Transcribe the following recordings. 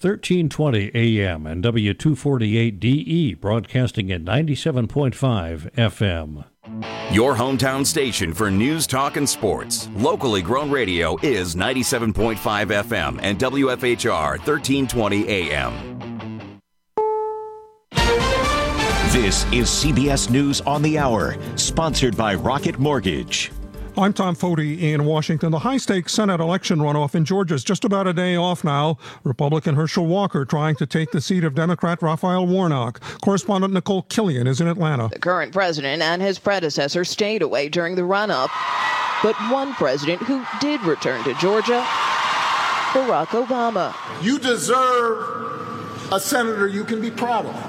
1320 AM and W248DE, broadcasting at 97.5 FM. Your hometown station for news, talk, and sports. Locally grown radio is 97.5 FM and WFHR 1320 AM. This is CBS News on the Hour, sponsored by Rocket Mortgage. I'm Tom Foti in Washington. The high-stakes Senate election runoff in Georgia is just about a day off now. Republican Herschel Walker trying to take the seat of Democrat Raphael Warnock. Correspondent Nicole Killian is in Atlanta. The current president and his predecessor stayed away during the runoff. But one president who did return to Georgia, Barack Obama. You deserve a senator you can be proud of.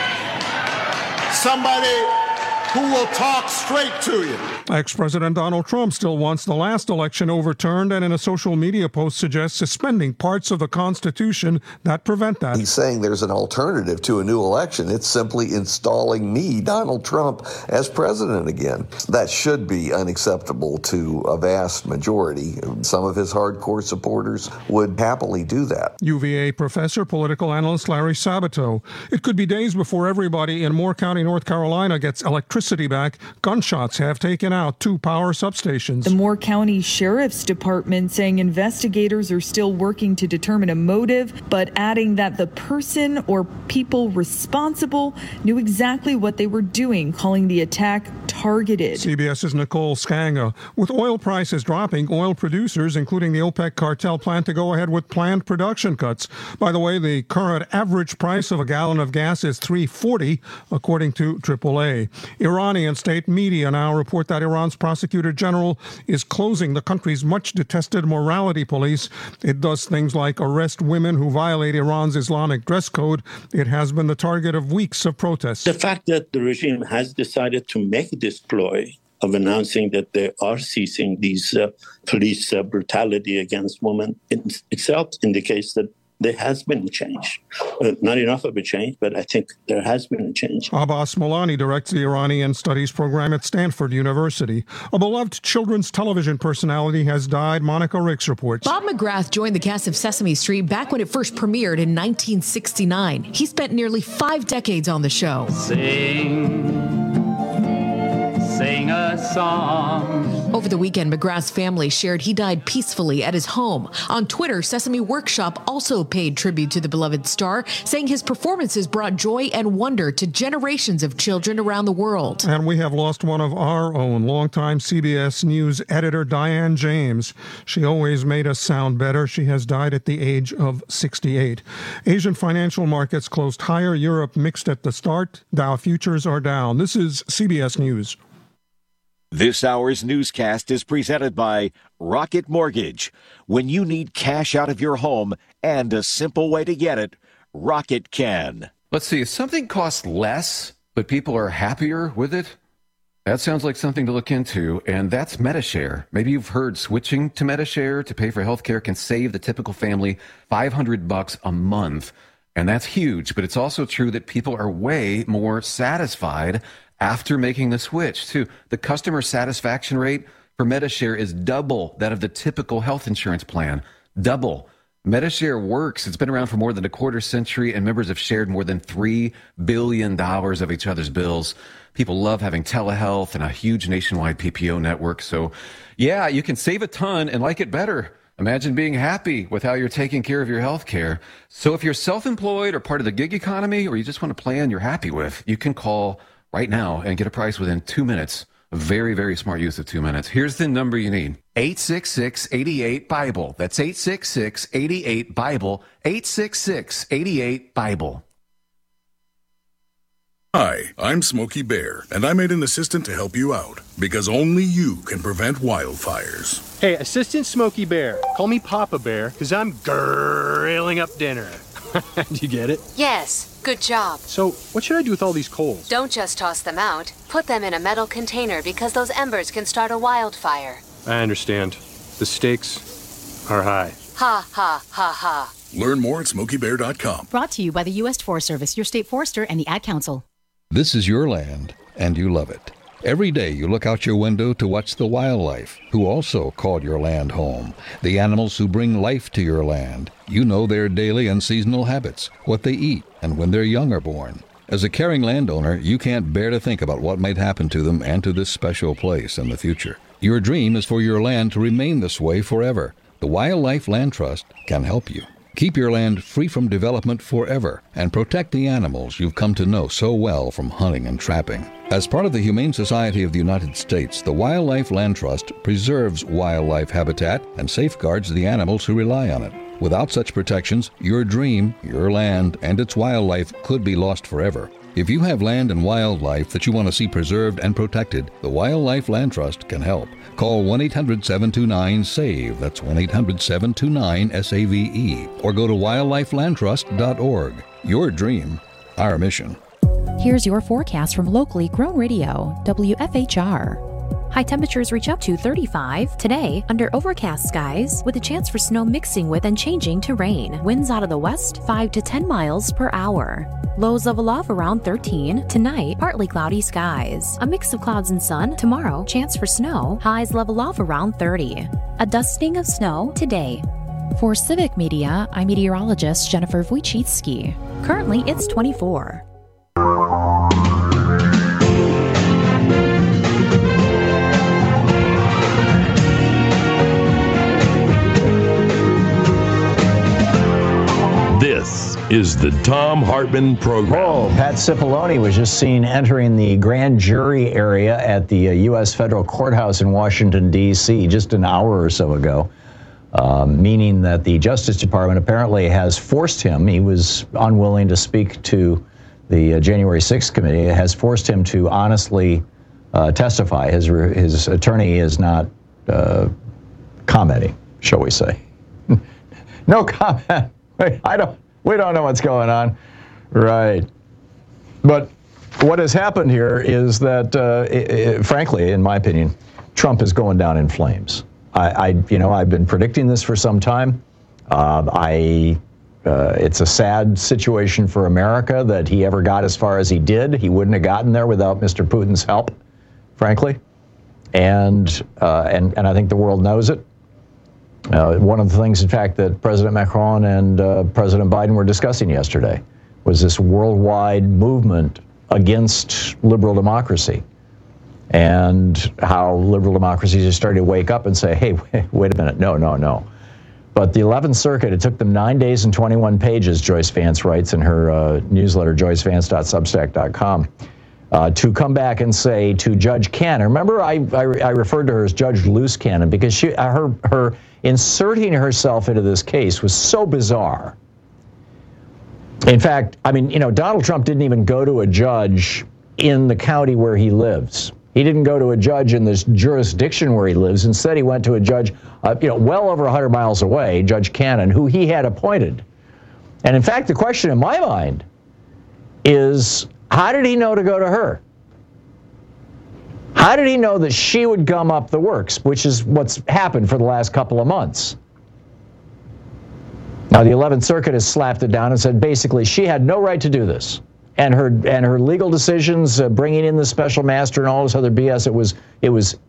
Somebody who will talk straight to you. Ex-President Donald Trump still wants the last election overturned and in a social media post suggests suspending parts of the Constitution that prevent that. He's saying there's an alternative to a new election. It's simply installing me, Donald Trump, as president again. That should be unacceptable to a vast majority. Some of his hardcore supporters would happily do that. UVA professor, political analyst Larry Sabato. It could be days before everybody in Moore County, North Carolina gets electricity back. Gunshots have taken out 2 power substations. The Moore County Sheriff's Department saying investigators are still working to determine a motive, but adding that the person or people responsible knew exactly what they were doing, calling the attack targeted. CBS's Nicole Skanga. With oil prices dropping, oil producers, including the OPEC cartel, plan to go ahead with planned production cuts. By the way, the current average price of a gallon of gas is $3.40, according to AAA. Iranian state media now report that Iran's prosecutor general is closing the country's much-detested morality police. It does things like arrest women who violate Iran's Islamic dress code. It has been the target of weeks of protests. The fact that the regime has decided to make this ploy of announcing that they are ceasing these police brutality against women in itself indicates that there has been a change. Not enough of a change, but I think there has been a change. Abbas Molani directs the Iranian Studies program at Stanford University. A beloved children's television personality has died, Monica Ricks reports. Bob McGrath joined the cast of Sesame Street back when it first premiered in 1969. He spent nearly 5 decades on the show. Sing a song. Over the weekend, McGrath's family shared he died peacefully at his home. On Twitter, Sesame Workshop also paid tribute to the beloved star, saying his performances brought joy and wonder to generations of children around the world. And we have lost one of our own, longtime CBS News editor Diane James. She always made us sound better. She has died at the age of 68. Asian financial markets closed higher. Europe mixed at the start. Dow futures are down. This is CBS News. This hour's newscast is presented by Rocket Mortgage. When you need cash out of your home and a simple way to get it, Rocket can. Let's see, if something costs less, but people are happier with it, that sounds like something to look into, and that's Medi-Share. Maybe you've heard switching to Medi-Share to pay for healthcare can save the typical family $500 a month, and that's huge, but it's also true that people are way more satisfied after making the switch, too. The customer satisfaction rate for Medi-Share is double that of the typical health insurance plan. Double. Medi-Share works. It's been around for more than a quarter century, and members have shared more than $3 billion of each other's bills. People love having telehealth and a huge nationwide PPO network. So, yeah, you can save a ton and like it better. Imagine being happy with how you're taking care of your health care. So if you're self-employed or part of the gig economy, or you just want a plan you're happy with, you can call right now and get a price within 2 minutes. A very, very smart use of 2 minutes. Here's the number you need. 866-88-BIBLE. That's 866-88-BIBLE. 866-88-BIBLE. Hi, I'm Smokey Bear, and I made an assistant to help you out, because only you can prevent wildfires. Hey, Assistant Smokey Bear. Call me Papa Bear, because I'm grilling up dinner. Do you get it? Yes, good job. So, what should I do with all these coals? Don't just toss them out. Put them in a metal container because those embers can start a wildfire. I understand. The stakes are high. Ha, ha, ha, ha. Learn more at SmokeyBear.com. Brought to you by the U.S. Forest Service, your state forester, and the Ad Council. This is your land, and you love it. Every day you look out your window to watch the wildlife, who also call your land home. The animals who bring life to your land. You know their daily and seasonal habits, what they eat, and when their young are born. As a caring landowner, you can't bear to think about what might happen to them and to this special place in the future. Your dream is for your land to remain this way forever. The Wildlife Land Trust can help you. Keep your land free from development forever and protect the animals you've come to know so well from hunting and trapping. As part of the Humane Society of the United States, the Wildlife Land Trust preserves wildlife habitat and safeguards the animals who rely on it. Without such protections, your dream, your land, and its wildlife could be lost forever. If you have land and wildlife that you want to see preserved and protected, the Wildlife Land Trust can help. Call 1-800-729-SAVE, that's 1-800-729-SAVE, or go to wildlifelandtrust.org. Your dream, our mission. Here's your forecast from locally grown radio, WFHR. High temperatures reach up to 35 today under overcast skies with a chance for snow mixing with and changing to rain. Winds out of the west 5 to 10 miles per hour. Lows level off around 13. Tonight, partly cloudy skies. A mix of clouds and sun. Tomorrow, chance for snow. Highs level off around 30. A dusting of snow today. For Civic Media, I'm meteorologist Jennifer Wojcicki. Currently, it's 24. This is the Thom Hartmann Program. Oh, Pat Cipollone was just seen entering the grand jury area at the U.S. federal courthouse in Washington, D.C. just an hour or so ago, meaning that the Justice Department apparently has forced him. He was unwilling to speak to the January 6th committee. It has forced him to honestly testify. His attorney is not commenting, shall we say. No comment. We don't know what's going on. Right. But what has happened here is that, frankly, in my opinion, Trump is going down in flames. I've been predicting this for some time. It's a sad situation for America that he ever got as far as he did. He wouldn't have gotten there without Mr. Putin's help, frankly. And I think the world knows it. One of the things, in fact, that President Macron and President Biden were discussing yesterday was this worldwide movement against liberal democracy and how liberal democracies are starting to wake up and say, hey, wait a minute, no. But the 11th Circuit, it took them 9 days and 21 pages, Joyce Vance writes in her newsletter, joycevance.substack.com, to come back and say to Judge Cannon. Remember, I referred to her as Judge Luce Cannon because her inserting herself into this case was so bizarre. In fact, Donald Trump didn't even go to a judge in the county where he lives. He didn't go to a judge in this jurisdiction where he lives. Instead, he went to a judge, well over 100 miles away, Judge Cannon, who he had appointed. And in fact, the question in my mind is, how did he know to go to her? How did he know that she would gum up the works, which is what's happened for the last couple of months? Now, the 11th Circuit has slapped it down and said basically she had no right to do this. And her legal decisions, bringing in the special master and all this other BS, it was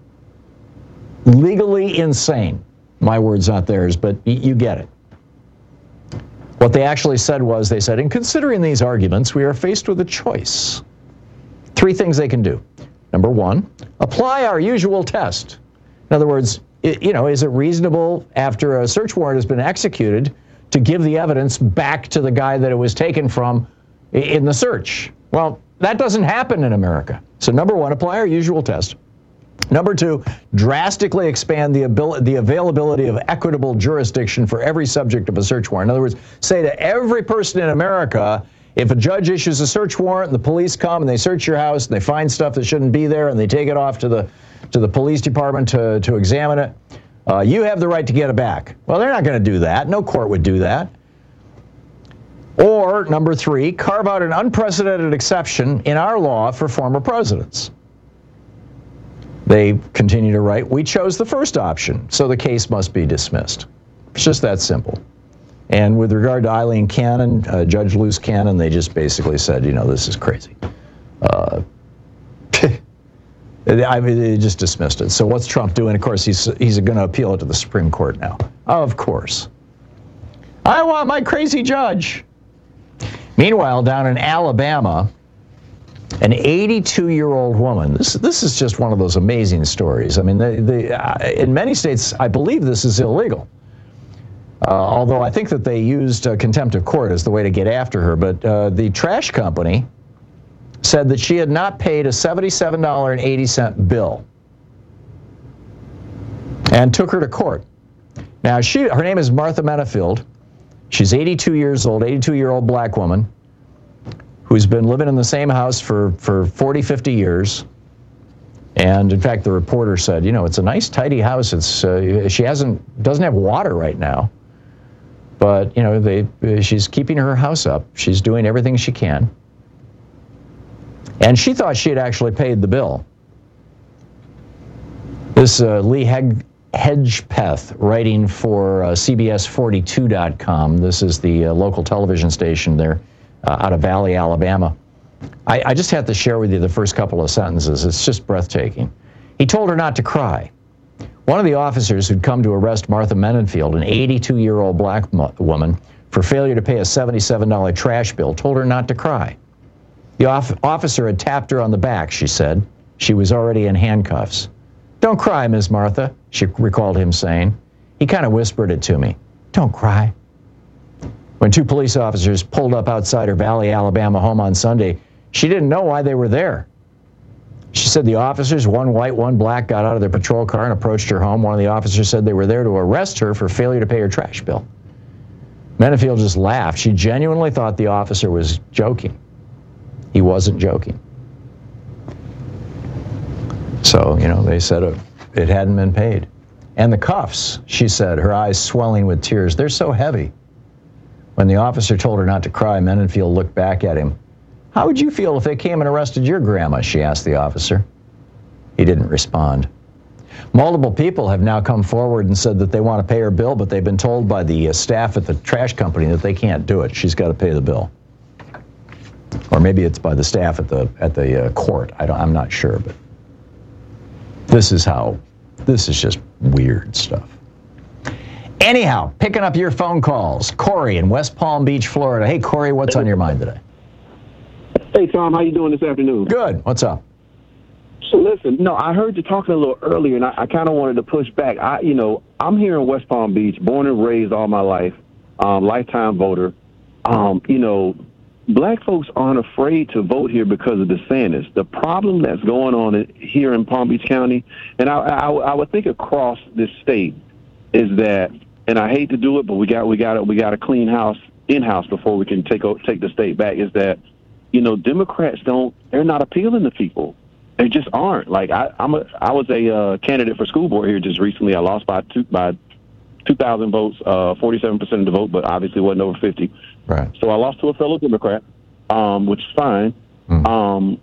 legally insane. My words, not theirs, but you get it. What they actually said was, they said, in considering these arguments, we are faced with a choice. 3 things they can do. Number 1, apply our usual test. In other words, is it reasonable after a search warrant has been executed to give the evidence back to the guy that it was taken from in the search? Well, that doesn't happen in America. So number 1, apply our usual test. Number 2, drastically expand the availability of equitable jurisdiction for every subject of a search warrant. In other words, say to every person in America, if a judge issues a search warrant and the police come and they search your house and they find stuff that shouldn't be there and they take it off to the police department to examine it, you have the right to get it back. Well, they're not going to do that. No court would do that. Or, number 3, carve out an unprecedented exception in our law for former presidents. They continue to write, we chose the first option, so the case must be dismissed. It's just that simple. And with regard to Eileen Cannon, Judge Luce Cannon, they just basically said, this is crazy. I mean, they just dismissed it. So what's Trump doing? Of course, he's going to appeal it to the Supreme Court now. Of course. I want my crazy judge. Meanwhile, down in Alabama, an 82-year-old woman. This is just one of those amazing stories. I mean, in many states, I believe this is illegal. Although I think that they used contempt of court as the way to get after her. But the trash company said that she had not paid a $77.80 bill and took her to court. Now, her name is Martha Menifeld. She's 82 years old, 82-year-old black woman who's been living in the same house for 40, 50 years. And in fact, the reporter said, it's a nice, tidy house. She doesn't have water right now. But, she's keeping her house up. She's doing everything she can. And she thought she had actually paid the bill. This Lee Hedgepeth, writing for CBS42.com. This is the local television station there out of Valley, Alabama. I just have to share with you the first couple of sentences. It's just breathtaking. He told her not to cry. One of the officers who'd come to arrest Martha Menifeld, an 82-year-old black woman, for failure to pay a $77 trash bill, told her not to cry. The officer had tapped her on the back, she said. She was already in handcuffs. "Don't cry, Ms. Martha," she recalled him saying. He kind of whispered it to me. "Don't cry." When two police officers pulled up outside her Valley, Alabama home on Sunday, she didn't know why they were there. She said the officers, one white, one black, got out of their patrol car and approached her home. One of the officers said they were there to arrest her for failure to pay her trash bill. Menifeld just laughed. She genuinely thought the officer was joking. He wasn't joking. So, they said it hadn't been paid. And the cuffs, she said, her eyes swelling with tears, they're so heavy. When the officer told her not to cry, Menifeld looked back at him. "How would you feel if they came and arrested your grandma?" she asked the officer. He didn't respond. Multiple people have now come forward and said that they want to pay her bill, but they've been told by the staff at the trash company that they can't do it. She's got to pay the bill. Or maybe it's by the staff at the court. I'm not sure, but this is just weird stuff. Anyhow, picking up your phone calls. Corey in West Palm Beach, Florida. Hey, Corey, what's on your mind today? Hey, Tom, how you doing this afternoon? Good. What's up? So listen, I heard you talking a little earlier, and I kind of wanted to push back. I'm here in West Palm Beach, born and raised all my life, lifetime voter. Black folks aren't afraid to vote here because of DeSantis. The problem that's going on here in Palm Beach County, and I would think across this state, is that, and I hate to do it, but we got to clean house in-house before we can take the state back. Is that Democrats they're not appealing to people. They just aren't. Like I was a candidate for school board here just recently. I lost by 2,000 votes, 47% of the vote, but obviously wasn't over 50. Right. So I lost to a fellow Democrat, which is fine. But on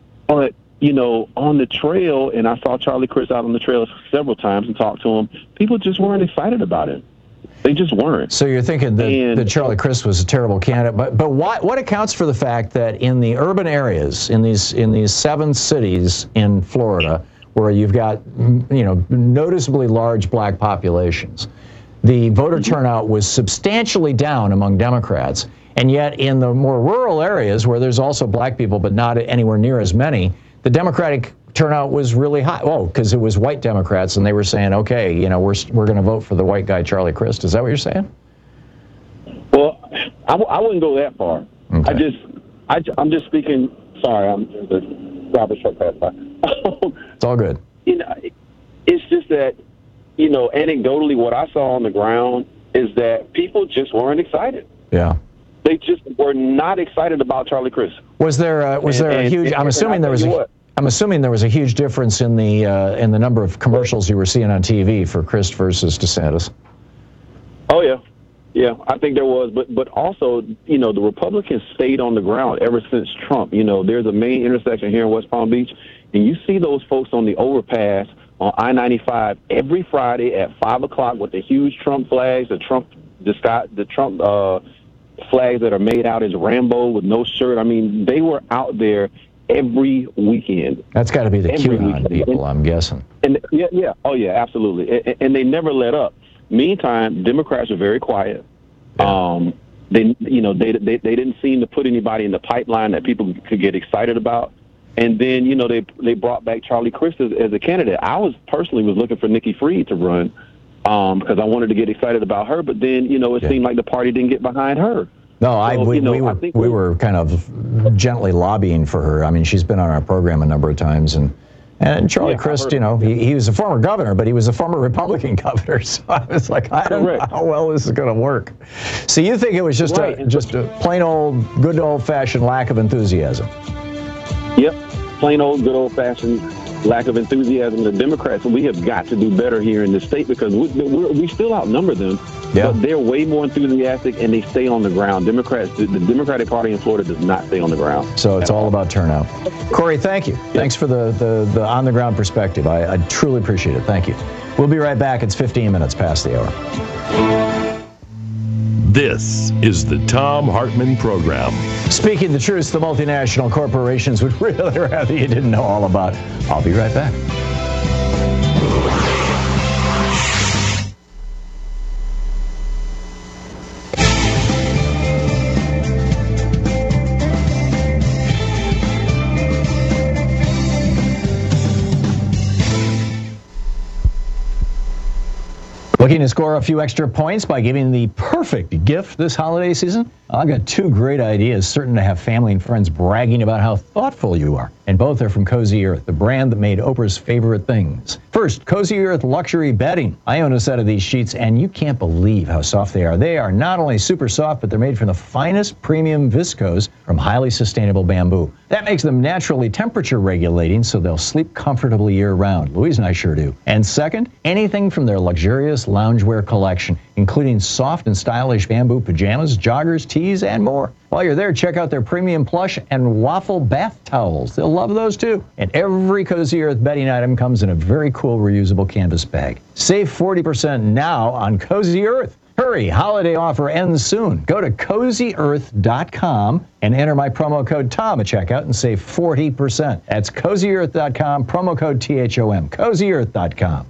the trail, and I saw Charlie Crist out on the trail several times and talked to him. People just weren't excited about it. They just weren't. So you're thinking that Charlie Crist was a terrible candidate, but what accounts for the fact that in the urban areas, in these 7 cities in Florida, where you've got noticeably large black populations, the voter turnout was substantially down among Democrats, and yet in the more rural areas where there's also black people, but not anywhere near as many, the Democratic turnout was really high. Oh, because it was white Democrats, and they were saying, okay, we're going to vote for the white guy, Charlie Crist. Is that what you're saying? Well, I wouldn't go that far. Okay. I'm just speaking. Sorry, I'm the garbage truck passed by. It's all good. It's just that anecdotally, what I saw on the ground is that people just weren't excited. Yeah. They just were not excited about Charlie Crist. Was there a huge? I'm assuming there was a huge difference in the number of commercials you were seeing on TV for Crist versus DeSantis. Oh yeah, I think there was, but also the Republicans stayed on the ground ever since Trump. There's a main intersection here in West Palm Beach, and you see those folks on the overpass on I-95 every Friday at 5:00 with the huge Trump flags, the Trump flags that are made out as Rambo with no shirt. I mean, they were out there every weekend. That's got to be the QAnon people, I'm guessing. And yeah. Oh, yeah, absolutely. And they never let up. Meantime, Democrats are very quiet. Yeah. They didn't seem to put anybody in the pipeline that people could get excited about. And then, they brought back Charlie Crist as a candidate. I was looking for Nikki Fried to run because I wanted to get excited about her. But then, it seemed like the party didn't get behind her. No, we were kind of gently lobbying for her. I mean, she's been on our program a number of times. And Charlie Crist, he was a former governor, but he was a former Republican governor. So I was like, I don't know how well this is going to work. So you think it was just a plain old, good old-fashioned lack of enthusiasm? Yep, plain old, good old-fashioned lack of enthusiasm. The Democrats, we have got to do better here in this state because we still outnumber them. Yeah. But they're way more enthusiastic and they stay on the ground. The Democratic Party in Florida does not stay on the ground. So it's all about turnout. Corey, thank you. Yep. Thanks for the on-the-ground perspective. I truly appreciate it. Thank you. We'll be right back. It's 15 minutes past the hour. This is the Thom Hartmann Program. Speaking the truth, the multinational corporations would really rather you didn't know all about. I'll be right back. Looking to score a few extra points by giving the perfect gift this holiday season? I've got two great ideas, certain to have family and friends bragging about how thoughtful you are. And both are from Cozy Earth, the brand that made Oprah's favorite things. First, Cozy Earth Luxury Bedding. I own a set of these sheets, and you can't believe how soft they are. They are not only super soft, but they're made from the finest premium viscose from highly sustainable bamboo. That makes them naturally temperature regulating, so they'll sleep comfortably year-round. Louise and I sure do. And second, anything from their luxurious loungewear collection, including soft and stylish bamboo pajamas, joggers, tees, and more. While you're there, check out their premium plush and waffle bath towels. They'll love those too. And every Cozy Earth bedding item comes in a very cool reusable canvas bag. Save 40% now on Cozy Earth. Hurry, holiday offer ends soon. Go to CozyEarth.com and enter my promo code TOM at checkout and save 40%. That's CozyEarth.com, promo code THOM, CozyEarth.com.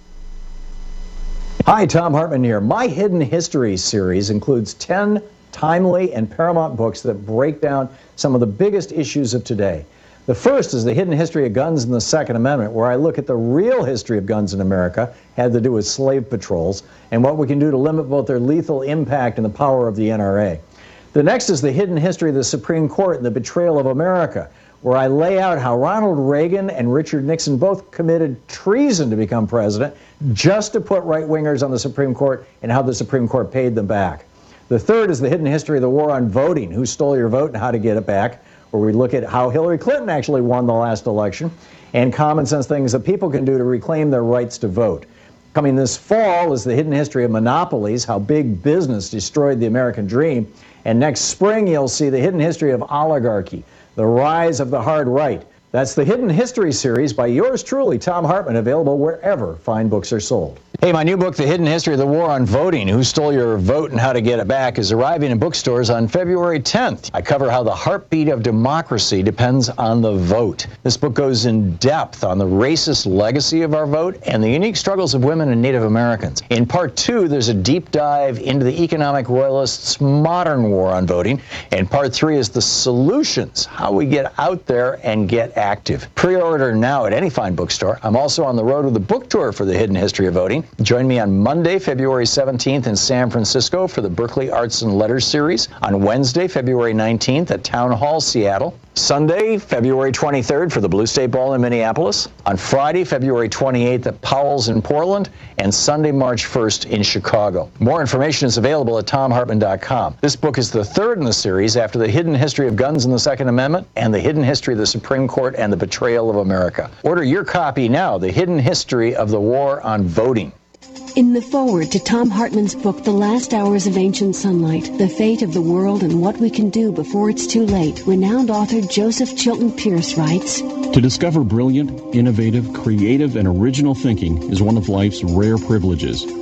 Hi, Thom Hartmann here. My Hidden History series includes 10 timely and paramount books that break down some of the biggest issues of today. The first is The Hidden History of Guns and the Second Amendment, where I look at the real history of guns in America, had to do with slave patrols, and what we can do to limit both their lethal impact and the power of the NRA. The next is The Hidden History of the Supreme Court and the Betrayal of America, where I lay out how Ronald Reagan and Richard Nixon both committed treason to become president just to put right-wingers on the Supreme Court and how the Supreme Court paid them back. The third is The Hidden History of the War on Voting, who stole your vote and how to get it back, where we look at how Hillary Clinton actually won the last election and common sense things that people can do to reclaim their rights to vote. Coming this fall is The Hidden History of Monopolies, how big business destroyed the American dream. And next spring, you'll see The Hidden History of Oligarchy, the rise of the hard right. That's the Hidden History series by yours truly, Thom Hartmann, available wherever fine books are sold. Hey, my new book, The Hidden History of the War on Voting, Who Stole Your Vote and How to Get It Back, is arriving in bookstores on February 10th. I cover how the heartbeat of democracy depends on the vote. This book goes in depth on the racist legacy of our vote and the unique struggles of women and Native Americans. In part 2, there's a deep dive into the economic royalists' modern war on voting. And part 3 is the solutions, how we get out there and get active. Pre-order now at any fine bookstore. I'm also on the road with a book tour for The Hidden History of Voting. Join me on Monday, February 17th in San Francisco for the Berkeley Arts and Letters series. On Wednesday, February 19th at Town Hall, Seattle. Sunday, February 23rd for the Blue State Ball in Minneapolis. On Friday, February 28th at Powell's in Portland. And Sunday, March 1st in Chicago. More information is available at TomHartmann.com. This book is the third in the series after The Hidden History of Guns and the Second Amendment and The Hidden History of the Supreme Court and the Betrayal of America. Order your copy now, The Hidden History of the War on Voting. In the foreword to Thom Hartmann's book, The Last Hours of Ancient Sunlight, The Fate of the World and What We Can Do Before It's Too Late, renowned author Joseph Chilton Pierce writes, To discover brilliant, innovative, creative, and original thinking is one of life's rare privileges.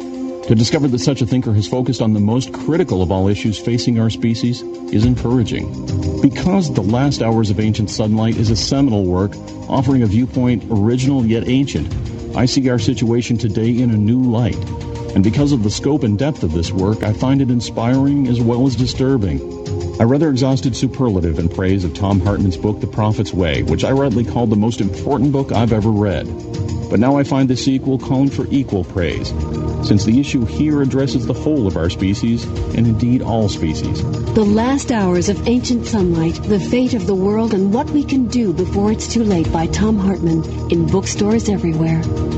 To discover that such a thinker has focused on the most critical of all issues facing our species is encouraging. Because The Last Hours of Ancient Sunlight is a seminal work offering a viewpoint original yet ancient, I see our situation today in a new light. And because of the scope and depth of this work, I find it inspiring as well as disturbing. I rather exhausted superlative in praise of Thom Hartmann's book, The Prophet's Way, which I rightly called the most important book I've ever read. But now I find the sequel calling for equal praise, since the issue here addresses the whole of our species, and indeed all species. The Last Hours of Ancient Sunlight, The Fate of the World and What We Can Do Before It's Too Late by Thom Hartmann, in bookstores everywhere.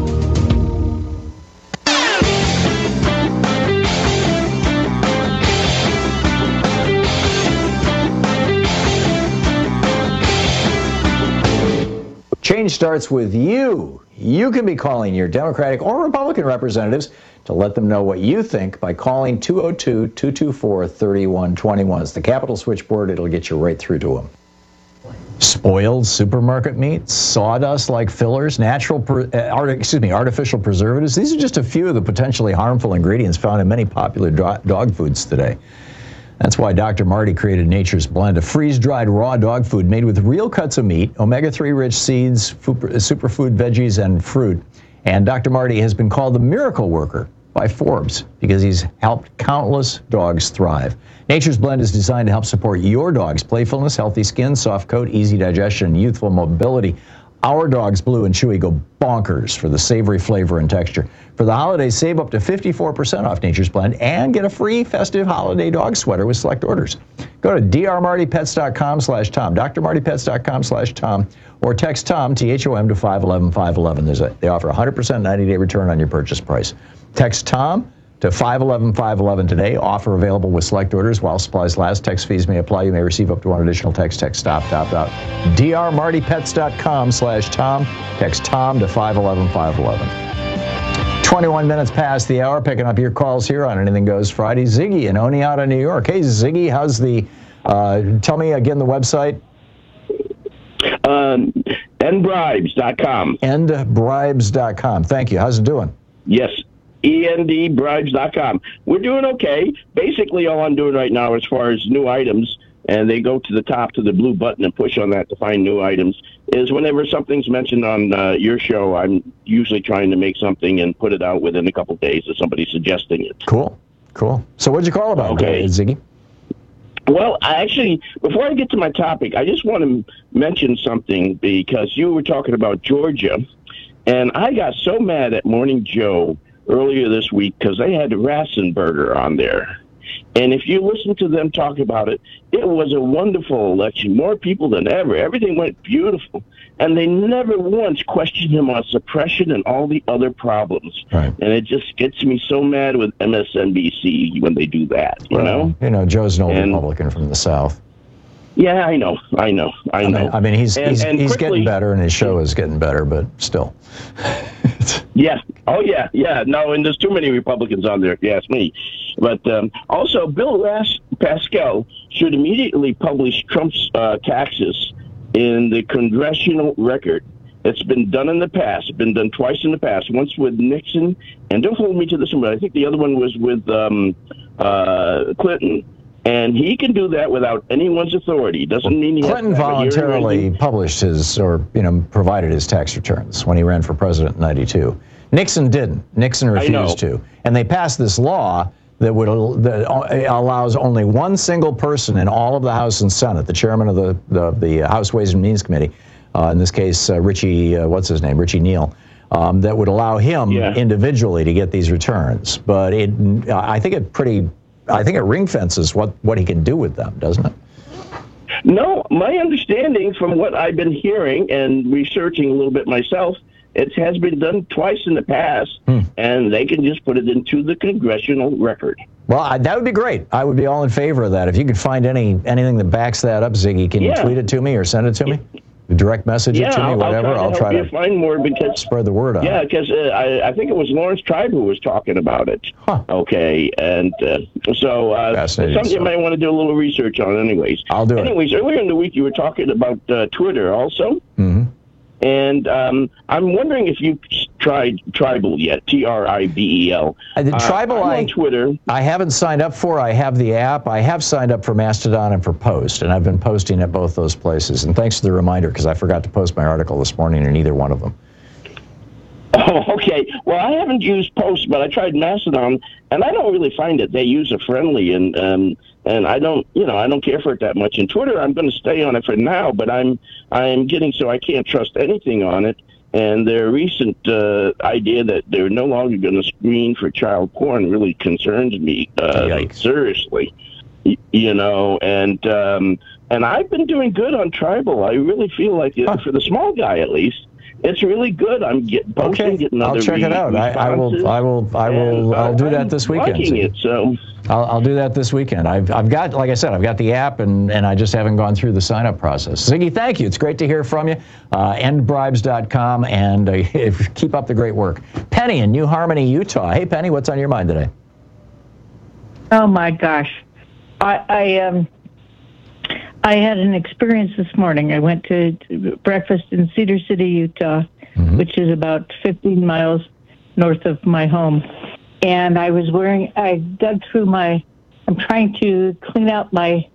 Change starts with you. You can be calling your Democratic or Republican representatives to let them know what you think by calling 202-224-3121. It's the Capitol switchboard. It'll get you right through to them. Spoiled supermarket meat, sawdust like fillers, artificial preservatives. These are just a few of the potentially harmful ingredients found in many popular dog foods today. That's why Dr. Marty created Nature's Blend, a freeze-dried raw dog food made with real cuts of meat, omega-3 rich seeds, superfood veggies, and fruit. And Dr. Marty has been called the miracle worker by Forbes because he's helped countless dogs thrive. Nature's Blend is designed to help support your dog's playfulness, healthy skin, soft coat, easy digestion, and youthful mobility. Our dogs, Blue and Chewy, go bonkers for the savory flavor and texture. For the holidays, save up to 54% off Nature's Blend and get a free festive holiday dog sweater with select orders. Go to drmartypets.com/Tom, drmartypets.com/Tom, or text Tom, T-H-O-M, to 511-511. They offer 100% 90-day return on your purchase price. Text Tom to 511-511 today. Offer available with select orders while supplies last. Text fees may apply. You may receive up to one additional text. Text stop, opt out. drmartypets.com/Tom. Text Tom to 511-511. 21 minutes past the hour, picking up your calls here on Anything Goes Friday. Ziggy in Oneonta, New York. Hey, Ziggy, how's the, tell me again the website. Endbribes.com. Endbribes.com. Thank you. How's it doing? Yes. endbribes.com. We're doing okay. Basically, all I'm doing right now as far as new items, and they go to the top to the blue button and push on that to find new items, is whenever something's mentioned on your show, I'm usually trying to make something and put it out within a couple of days of somebody suggesting it. Cool. So what'd you call about, okay, Ziggy? Well, before I get to my topic, I just want to mention something because you were talking about Georgia, and I got so mad at Morning Joe earlier this week because they had Rassenberger on there. And if you listen to them talk about it, it was a wonderful election. More people than ever. Everything went beautiful. And they never once questioned him on suppression and all the other problems. Right. And it just gets me so mad with MSNBC when they do that, you know? You know, Joe's an old Republican from the South. Yeah, I know. I mean, he's getting better, and his show is getting better, but still. Yeah. Oh, yeah. No, and there's too many Republicans on there, if you ask me. But also, Bill Pascal should immediately publish Trump's taxes in the Congressional Record. It's been done in the past. It's been done twice in the past. Once with Nixon, and don't hold me to this one, but I think the other one was with Clinton. And he can do that without anyone's authority. Doesn't mean he Clinton has to voluntarily published his, or provided his tax returns when he ran for president in '92. Nixon didn't. Nixon refused to, and they passed this law that allows only one single person in all of the House and Senate, the chairman of the House Ways and Means Committee, in this case Richie Neal, that would allow him individually to get these returns. But I think it ring fences what he can do with them, doesn't it? No, my understanding from what I've been hearing and researching a little bit myself, it has been done twice in the past, and they can just put it into the Congressional Record. Well, that would be great. I would be all in favor of that. If you could find anything that backs that up, Ziggy, can you tweet it to me or send it to me? Direct message it to me, whatever. I'll try to find more because spread the word on it. Yeah, because I think it was Lawrence Tribe who was talking about it. Huh. Okay, and so something you might want to do a little research on anyways. I'll do it. Anyways, earlier in the week you were talking about Twitter also. Mm-hmm. And I'm wondering if you tried Tribel yet, Tribel. The Tribel, I'm on Twitter. I haven't signed up for. I have the app. I have signed up for Mastodon and for Post, and I've been posting at both those places. And thanks for the reminder, because I forgot to post my article this morning in either one of them. Oh, okay. Well, I haven't used Post, but I tried Mastodon, and I don't really find it. They user friendly, and I don't, I don't care for it that much. In Twitter, I'm going to stay on it for now, but I'm getting so I can't trust anything on it. And their recent idea that they're no longer going to screen for child porn really concerns me seriously. And I've been doing good on Tribel. I really feel like for the small guy at least. It's really good. I'm getting I'll check it out. I'll do that this weekend. Liking it, so I'll do that this weekend. I've got, like I said, I've got the app, and I just haven't gone through the sign-up process. Ziggy, thank you. It's great to hear from you. Endbribes.com, and keep up the great work. Penny in New Harmony, Utah. Hey, Penny, what's on your mind today? Oh my gosh, I had an experience this morning. I went to breakfast in Cedar City, Utah, which is about 15 miles north of my home. And I dug through I'm trying to clean out my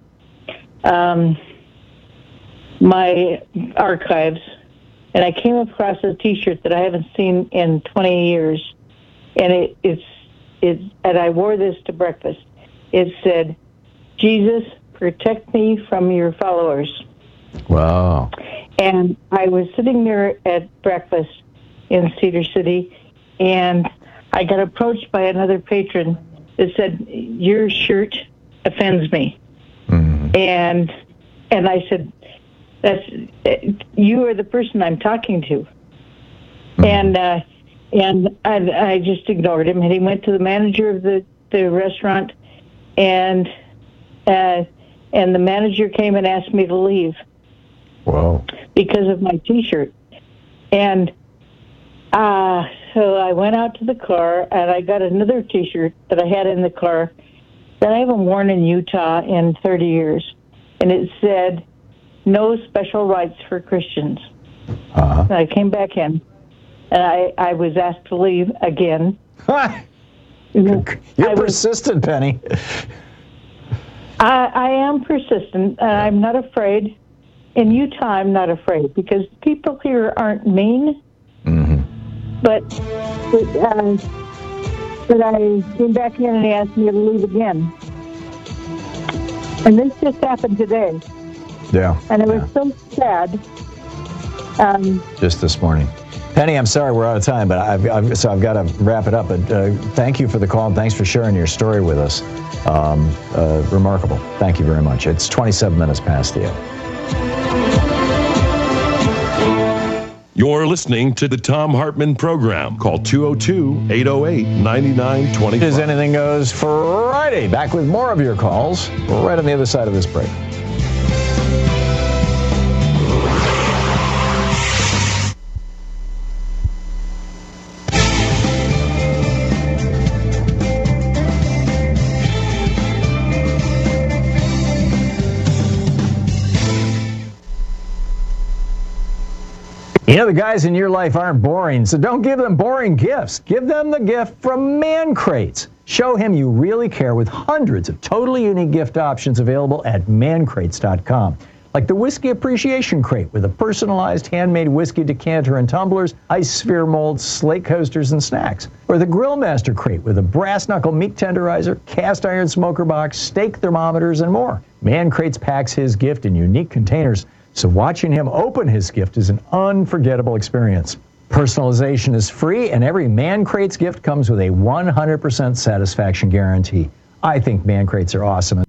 archives. And I came across a T-shirt that I haven't seen in 20 years. And and I wore this to breakfast. It said, "Jesus, protect me from your followers." Wow. And I was sitting there at breakfast in Cedar City, and I got approached by another patron that said, "Your shirt offends me." Mm-hmm. And I said, "You are the person I'm talking to." Mm-hmm. And I just ignored him, and he went to the manager of the restaurant, and the manager came and asked me to leave. Wow. Because of my T-shirt. And so I went out to the car, and I got another T-shirt that I had in the car that I haven't worn in Utah in 30 years. And it said, "No special rights for Christians." Uh-huh. And I came back in, and I was asked to leave again. You're persistent, Penny. I am persistent, and I'm not afraid. In Utah, I'm not afraid, because people here aren't mean. Mm-hmm. But I came back in, and he asked me to leave again. And this just happened today. Yeah. And it was so sad. Just this morning. Penny, I'm sorry we're out of time, but I've got to wrap it up. But thank you for the call, and thanks for sharing your story with us. Remarkable. Thank you very much. It's 27 minutes past the hour. You're listening to the Thom Hartmann Program. Call 202-808-9925. It is Anything Goes Friday. Back with more of your calls. We're right on the other side of this break. You know, the guys in your life aren't boring, so don't give them boring gifts. Give them the gift from Man Crates. Show him you really care with hundreds of totally unique gift options available at mancrates.com. Like the Whiskey Appreciation Crate with a personalized handmade whiskey decanter and tumblers, ice sphere molds, slate coasters, and snacks. Or the Grill Master Crate with a brass knuckle meat tenderizer, cast iron smoker box, steak thermometers, and more. Man Crates packs his gift in unique containers, so watching him open his gift is an unforgettable experience. Personalization is free, and every Man Crates gift comes with a 100% satisfaction guarantee. I think Man Crates are awesome.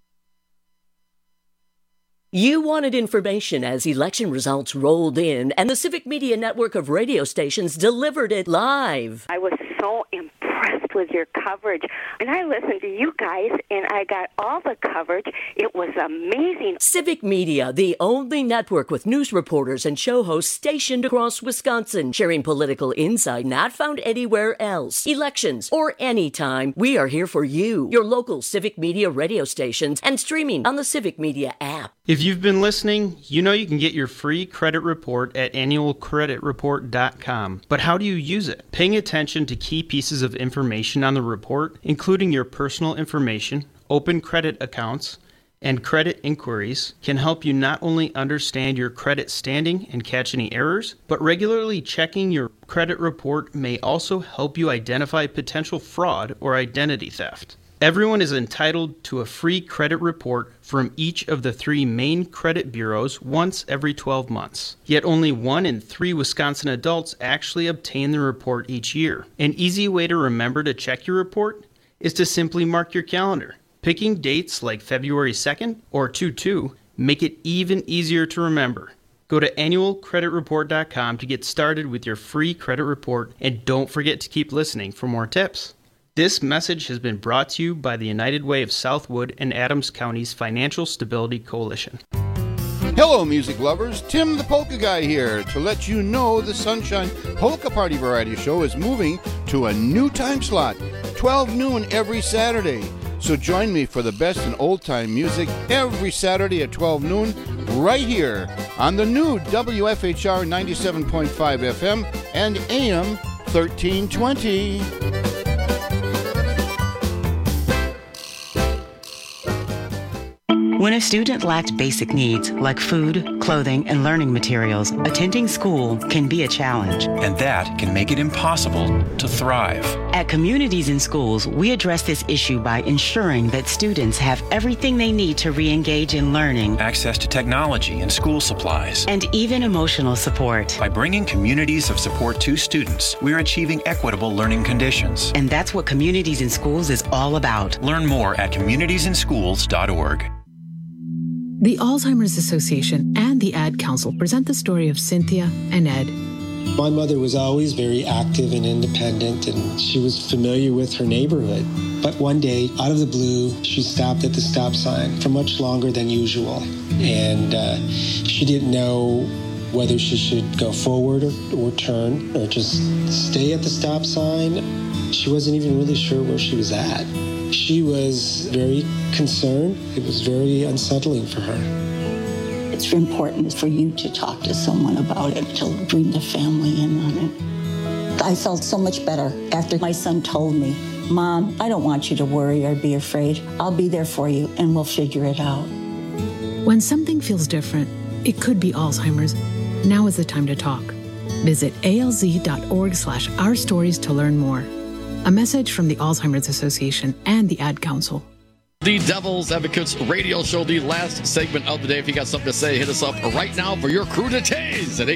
You wanted information as election results rolled in, and the Civic Media Network of radio stations delivered it live. I was so impressed impressed with your coverage. And I listened to you guys, and I got all the coverage. It was amazing. Civic Media, the only network with news reporters and show hosts stationed across Wisconsin, sharing political insight not found anywhere else. Elections or anytime, we are here for you. Your local Civic Media radio stations and streaming on the Civic Media app. If you've been listening, you know you can get your free credit report at annualcreditreport.com. But how do you use it? Paying attention to key pieces of information on the report, including your personal information, open credit accounts, and credit inquiries, can help you not only understand your credit standing and catch any errors, but regularly checking your credit report may also help you identify potential fraud or identity theft. Everyone is entitled to a free credit report from each of the 3 main credit bureaus once every 12 months. Yet only 1 in 3 Wisconsin adults actually obtain the report each year. An easy way to remember to check your report is to simply mark your calendar. Picking dates like February 2nd or 2/2 make it even easier to remember. Go to annualcreditreport.com to get started with your free credit report, and don't forget to keep listening for more tips. This message has been brought to you by the United Way of Southwood and Adams County's Financial Stability Coalition. Hello, music lovers. Tim the Polka Guy here to let you know the Sunshine Polka Party Variety Show is moving to a new time slot, 12 noon every Saturday. So join me for the best in old-time music every Saturday at 12 noon right here on the new WFHR 97.5 FM and AM 1320. When a student lacks basic needs like food, clothing, and learning materials, attending school can be a challenge. And that can make it impossible to thrive. At Communities in Schools, we address this issue by ensuring that students have everything they need to re-engage in learning, access to technology and school supplies, and even emotional support. By bringing communities of support to students, we're achieving equitable learning conditions. And that's what Communities in Schools is all about. Learn more at communitiesinschools.org. The Alzheimer's Association and the Ad Council present the story of Cynthia and Ed. My mother was always very active and independent, and she was familiar with her neighborhood. But one day, out of the blue, she stopped at the stop sign for much longer than usual. And she didn't know whether she should go forward or turn or just stay at the stop sign. She wasn't even really sure where she was at. She was very concerned. It was very unsettling for her. It's important for you to talk to someone about it, to bring the family in on it. I felt so much better after my son told me, Mom, I don't want you to worry or be afraid. I'll be there for you and we'll figure it out. When something feels different, it could be Alzheimer's. Now is the time to talk. Visit alz.org/ourstories to learn more. A message from the Alzheimer's Association and the Ad Council. The Devil's Advocates radio show, the last segment of the day. If you got something to say, hit us up right now for your crew to tase at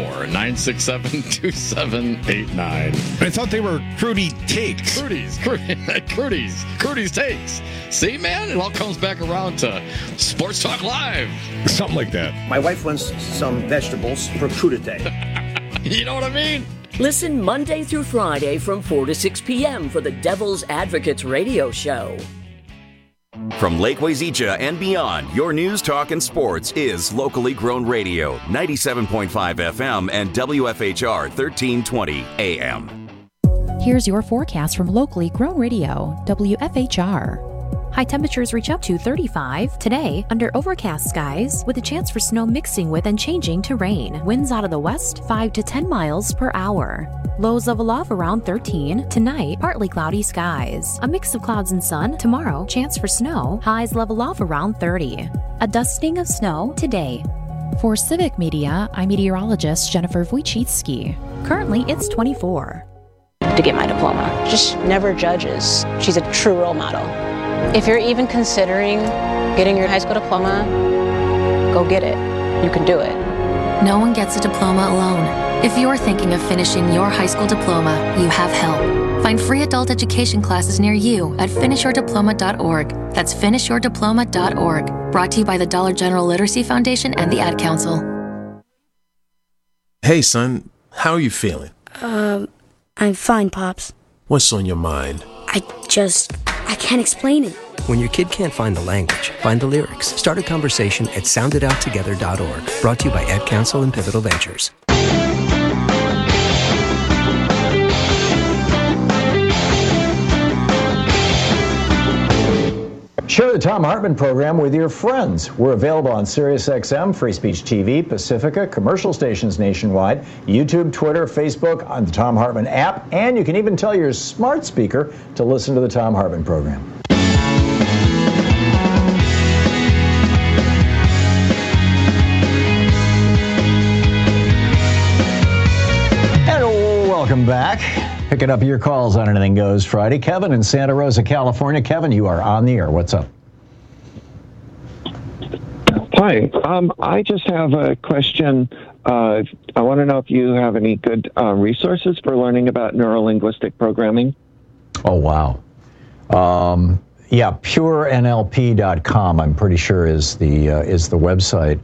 844-967-2789. I thought they were Crudy Takes. Crudy's Takes. See, man, it all comes back around to Sports Talk Live. Something like that. My wife wants some vegetables for crudité. You know what I mean? Listen Monday through Friday from 4 to 6 p.m. for the Devil's Advocates radio show. From Lake Wazeecha and beyond, your news, talk, and sports is locally grown radio, 97.5 FM and WFHR 1320 AM. Here's your forecast from locally grown radio, WFHR. High temperatures reach up to 35 today under overcast skies with a chance for snow mixing with and changing to rain. Winds out of the west 5 to 10 miles per hour. Lows level off around 13. Tonight, partly cloudy skies. A mix of clouds and sun. Tomorrow, chance for snow. Highs level off around 30. A dusting of snow today. For Civic Media, I'm meteorologist Jennifer Wojcicki. Currently, it's 24. To get my diploma. Just never judges. She's a true role model. If you're even considering getting your high school diploma, go get it. You can do it. No one gets a diploma alone. If you're thinking of finishing your high school diploma, you have help. Find free adult education classes near you at finishyourdiploma.org. That's finishyourdiploma.org. Brought to you by the Dollar General Literacy Foundation and the Ad Council. Hey, son. How are you feeling? I'm fine, Pops. What's on your mind? I can't explain it. When your kid can't find the language, find the lyrics. Start a conversation at sounditouttogether.org. Brought to you by Ad Council and Pivotal Ventures. Share the Thom Hartmann program with your friends. We're available on SiriusXM, Free Speech TV, Pacifica, commercial stations nationwide, YouTube, Twitter, Facebook, on the Thom Hartmann app, and you can even tell your smart speaker to listen to the Thom Hartmann program. And welcome back. Picking up your calls on Anything Goes Friday. Kevin in Santa Rosa, California. Kevin, you are on the air. What's up? Hi. I just have a question. I want to know if you have any good resources for learning about neuro-linguistic programming. Oh, wow. Yeah, purenlp.com, I'm pretty sure, is the website.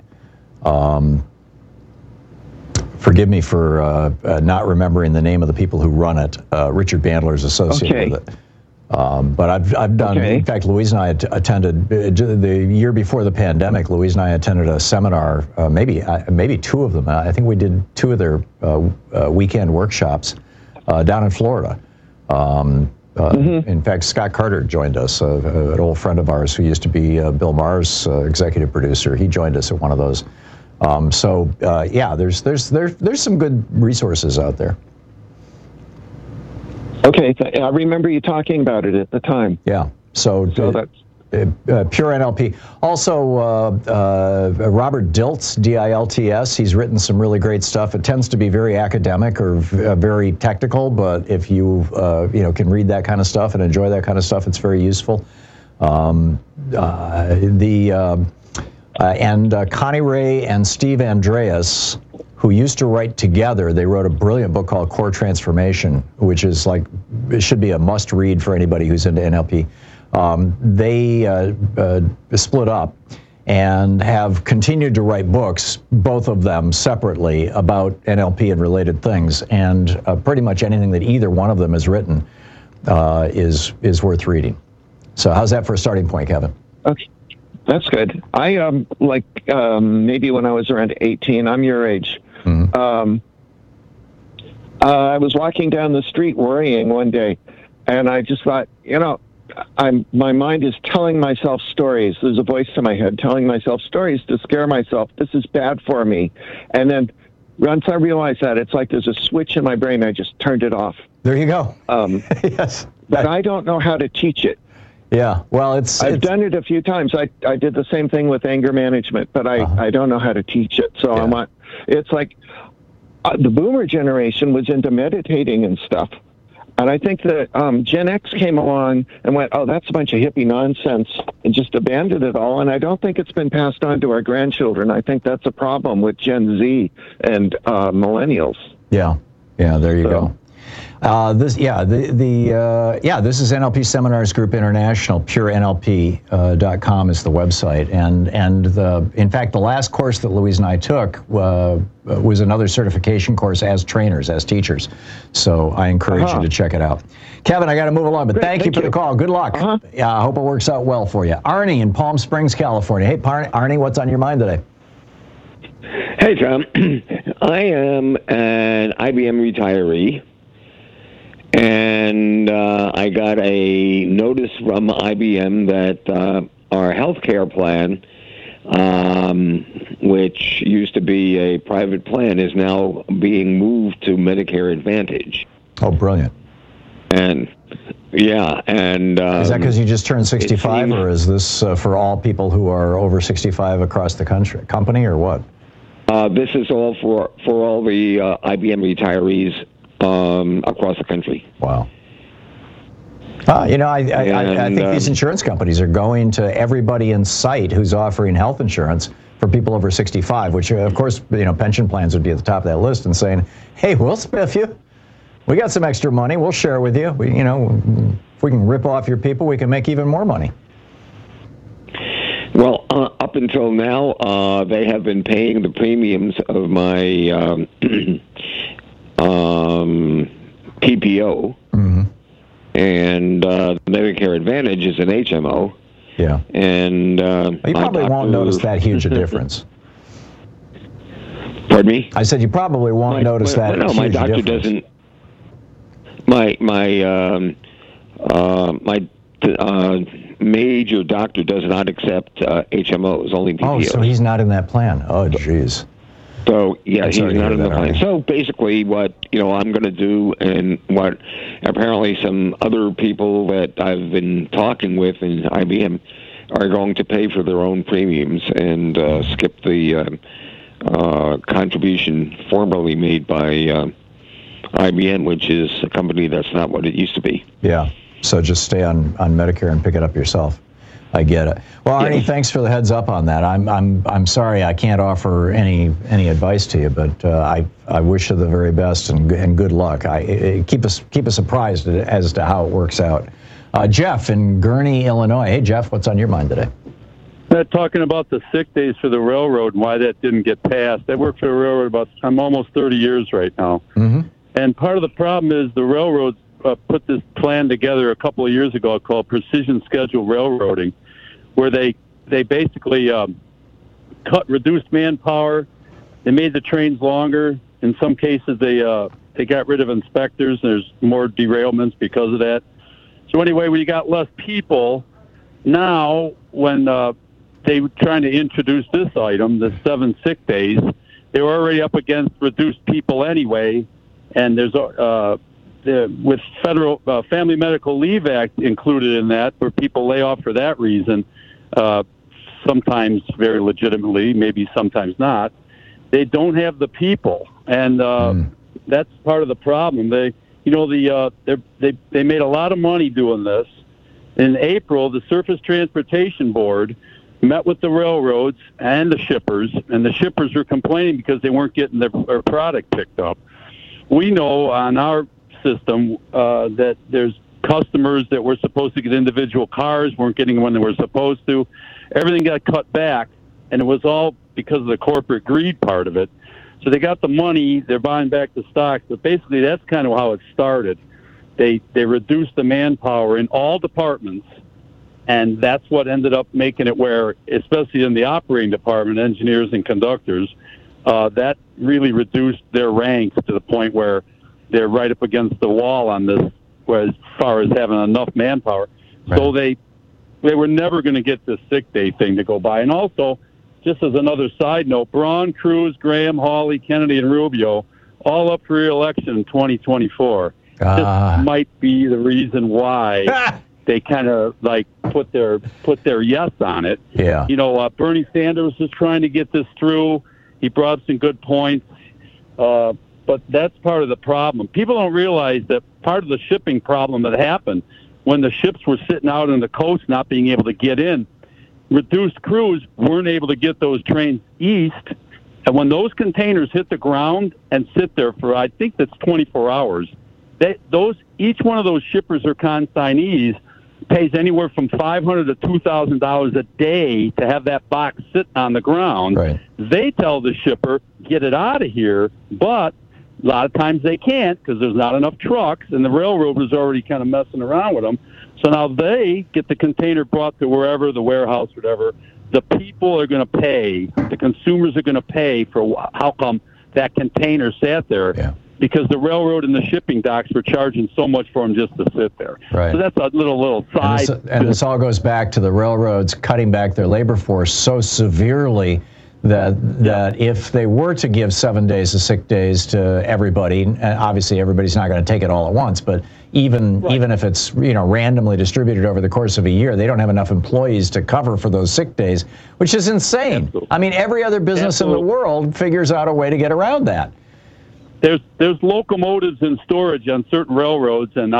Forgive me for not remembering the name of the people who run it. Richard Bandler is associated with it. But I've done, in fact, Louise and I attended, the year before the pandemic, Louise and I attended a seminar, maybe two of them. I think we did two of their weekend workshops down in Florida. In fact, Scott Carter joined us, an old friend of ours who used to be Bill Maher's executive producer. He joined us at one of those. Yeah, there's some good resources out there. Okay, I remember you talking about it at the time. Yeah, so that's Pure NLP. Also, Robert Dilts, D-I-L-T-S. He's written some really great stuff. It tends to be very academic or very technical, but if you can read that kind of stuff and enjoy that kind of stuff, it's very useful. And Connie Ray and Steve Andreas, who used to write together, they wrote a brilliant book called Core Transformation, which is it should be a must-read for anybody who's into NLP. They split up and have continued to write books, both of them separately, about NLP and related things. And pretty much anything that either one of them has written is worth reading. So how's that for a starting point, Kevin? Okay. That's good. I maybe when I was around 18, I'm your age. Mm-hmm. I was walking down the street worrying one day, and I just thought, my mind is telling myself stories. There's a voice in my head telling myself stories to scare myself. This is bad for me. And then once I realized that, it's like there's a switch in my brain. I just turned it off. There you go. Yes. But I don't know how to teach it. Yeah, well, I've done it a few times. I did the same thing with anger management, but I don't know how to teach it. So it's like the boomer generation was into meditating and stuff. And I think that Gen X came along and went, oh, that's a bunch of hippie nonsense, and just abandoned it all. And I don't think it's been passed on to our grandchildren. I think that's a problem with Gen Z and millennials. Yeah, there you go. This is NLP Seminars Group International. PureNLP.com is the website, and in fact the last course that Louise and I took was another certification course as trainers, as teachers. So I encourage you to check it out. Kevin, I got to move along, but thank you for the call. Good luck. Yeah, I hope it works out well for you. Arnie in Palm Springs, California. Hey, Arnie, what's on your mind today? Hey, Tom. I am an IBM retiree. And I got a notice from IBM that our health care plan, which used to be a private plan, is now being moved to Medicare Advantage. Oh, brilliant. And, is that because you just turned 65, or is this for all people who are over 65 across the company, or what? This is all for all the IBM retirees across the country. Wow. I think these insurance companies are going to everybody in sight who's offering health insurance for people over 65, which, of course, pension plans would be at the top of that list, and saying, hey, we'll spiff you. We got some extra money. We'll share with you. If we can rip off your people, we can make even more money. Well, up until now, they have been paying the premiums of my PPO. Mm-hmm. and Medicare Advantage is an HMO. Yeah. And you probably won't notice that huge a difference. Pardon me? I said you probably won't notice that. No, my doctor doesn't. My major doctor does not accept HMOs, only PPOs. Oh, so he's not in that plan. Oh, jeez. So yeah, he's not in the plan. Already. So basically, what I'm going to do, and what apparently some other people that I've been talking with in IBM are going to pay for their own premiums and skip the contribution formerly made by IBM, which is a company that's not what it used to be. Yeah. So just stay on Medicare and pick it up yourself. I get it. Well, Arnie, thanks for the heads up on that. I'm sorry I can't offer any advice to you, but I wish you the very best and good luck. Keep us apprised as to how it works out. Jeff in Gurnee, Illinois. Hey, Jeff, what's on your mind today? Talking about the sick days for the railroad and why that didn't get passed. I worked for the railroad I'm almost 30 years right now. Mm-hmm. And part of the problem is the railroads put this plan together a couple of years ago called Precision Schedule Railroading, where they basically reduced manpower. They made the trains longer. In some cases, they got rid of inspectors. There's more derailments because of that. So anyway, when you got less people, now when they were trying to introduce this item, the 7 sick days, they were already up against reduced people anyway. And there's with Federal Family Medical Leave Act included in that, where people lay off for that reason, sometimes very legitimately, maybe sometimes not. They don't have the people, and that's part of the problem. They made a lot of money doing this. In April, the Surface Transportation Board met with the railroads and the shippers were complaining because they weren't getting their product picked up. We know on our system that there's customers that were supposed to get individual cars, weren't getting when they were supposed to. Everything got cut back, and it was all because of the corporate greed part of it. So they got the money, they're buying back the stocks, but basically that's kind of how it started. They reduced the manpower in all departments, and that's what ended up making it where, especially in the operating department, engineers and conductors, that really reduced their ranks to the point where they're right up against the wall on this, as far as having enough manpower. Right. So they were never going to get this sick day thing to go by. And also, just as another side note, Braun, Cruz, Graham, Hawley, Kennedy, and Rubio all up for re-election in 2024. This might be the reason why they kind of like put their yes on it. Yeah. Bernie Sanders is trying to get this through. He brought up some good points. But that's part of the problem. People don't realize that part of the shipping problem that happened when the ships were sitting out on the coast not being able to get in, reduced crews weren't able to get those trains east. And when those containers hit the ground and sit there for, I think that's 24 hours, each one of those shippers or consignees pays anywhere from $500 to $2,000 a day to have that box sit on the ground. Right. They tell the shipper, get it out of here, but a lot of times they can't because there's not enough trucks, and the railroad was already kind of messing around with them. So now they get the container brought to wherever, the warehouse, whatever. The people are going to pay. The consumers are going to pay for how come that container sat there. Yeah. Because the railroad and the shipping docks were charging so much for them just to sit there. Right. So that's a little side. And this all goes back to the railroads cutting back their labor force so severely that if they were to give 7 days of sick days to everybody, and obviously everybody's not going to take it all at once, but even if it's randomly distributed over the course of a year, they don't have enough employees to cover for those sick days, which is insane. Absolutely. I mean, every other business in the world figures out a way to get around that. There's locomotives in storage on certain railroads, and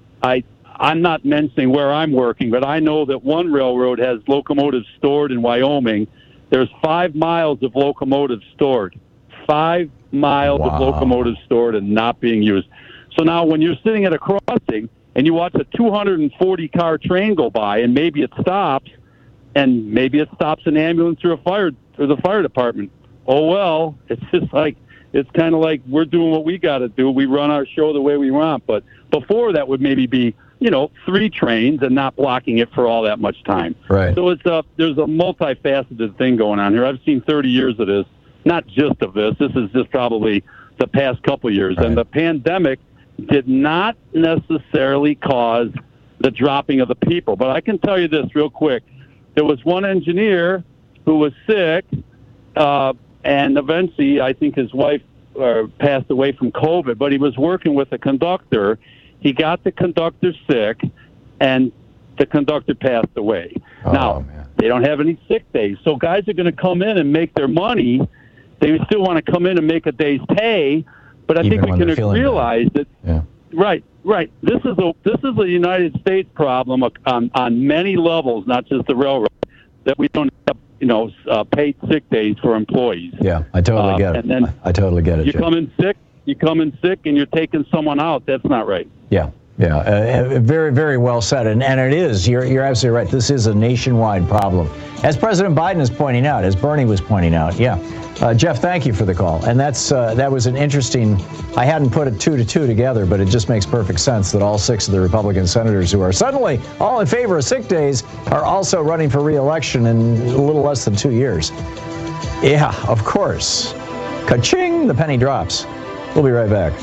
I'm not mentioning where I'm working, but I know that one railroad has locomotives stored in Wyoming. There's 5 miles of locomotives stored. 5 miles of locomotives stored and not being used. So now when you're sitting at a crossing and you watch a 240-car train go by and maybe it stops, and maybe it stops an ambulance or the fire department. Oh, well, it's just like, it's kind of like we're doing what we got to do. We run our show the way we want. But before that would maybe be 3 trains and not blocking it for all that much time. Right. So there's a multifaceted thing going on here. I've seen 30 years of this, not just of this. This is just probably the past couple of years. Right. And the pandemic did not necessarily cause the dropping of the people. But I can tell you this real quick. There was one engineer who was sick, and eventually I think his wife passed away from COVID, but he was working with a conductor. He got the conductor sick, and the conductor passed away. Now, they don't have any sick days, so guys are going to come in and make their money. They still want to come in and make a day's pay, but I think we can realize that. Yeah. Right. This is a United States problem on many levels, not just the railroad, that we don't have paid sick days for employees. Yeah, I totally get it. And then I totally get it. You come in sick, and you're taking someone out. That's not right. Yeah. Very, very well said. And it is. You're absolutely right. This is a nationwide problem, as President Biden is pointing out, as Bernie was pointing out. Yeah. Jeff, thank you for the call. And that was an interesting. I hadn't put it 2 to 2 together, but it just makes perfect sense that all 6 of the Republican senators who are suddenly all in favor of sick days are also running for re-election in a little less than 2 years. Yeah, of course. Ka-ching, the penny drops. We'll be right back.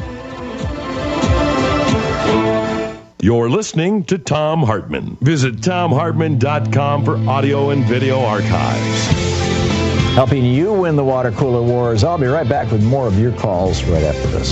You're listening to Thom Hartmann. Visit ThomHartmann.com for audio and video archives. Helping you win the water cooler wars. I'll be right back with more of your calls right after this.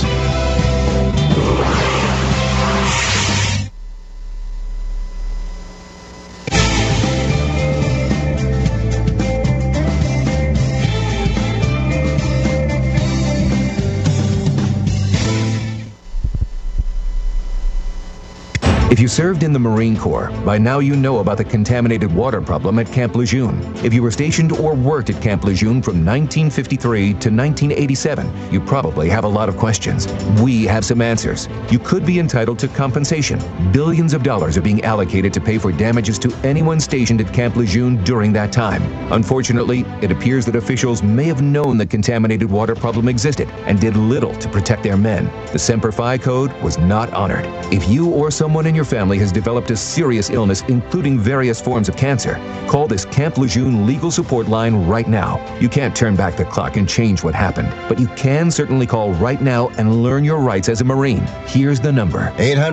If you served in the Marine Corps, by now you know about the contaminated water problem at Camp Lejeune. If you were stationed or worked at Camp Lejeune from 1953 to 1987, you probably have a lot of questions. We have some answers. You could be entitled to compensation. Billions of dollars are being allocated to pay for damages to anyone stationed at Camp Lejeune during that time. Unfortunately, it appears that officials may have known the contaminated water problem existed and did little to protect their men. The Semper Fi code was not honored. If you or someone in your family has developed a serious illness, including various forms of cancer, call this Camp Lejeune legal support line right now. You can't turn back the clock and change what happened, but you can certainly call right now and learn your rights as a Marine. Here's the number.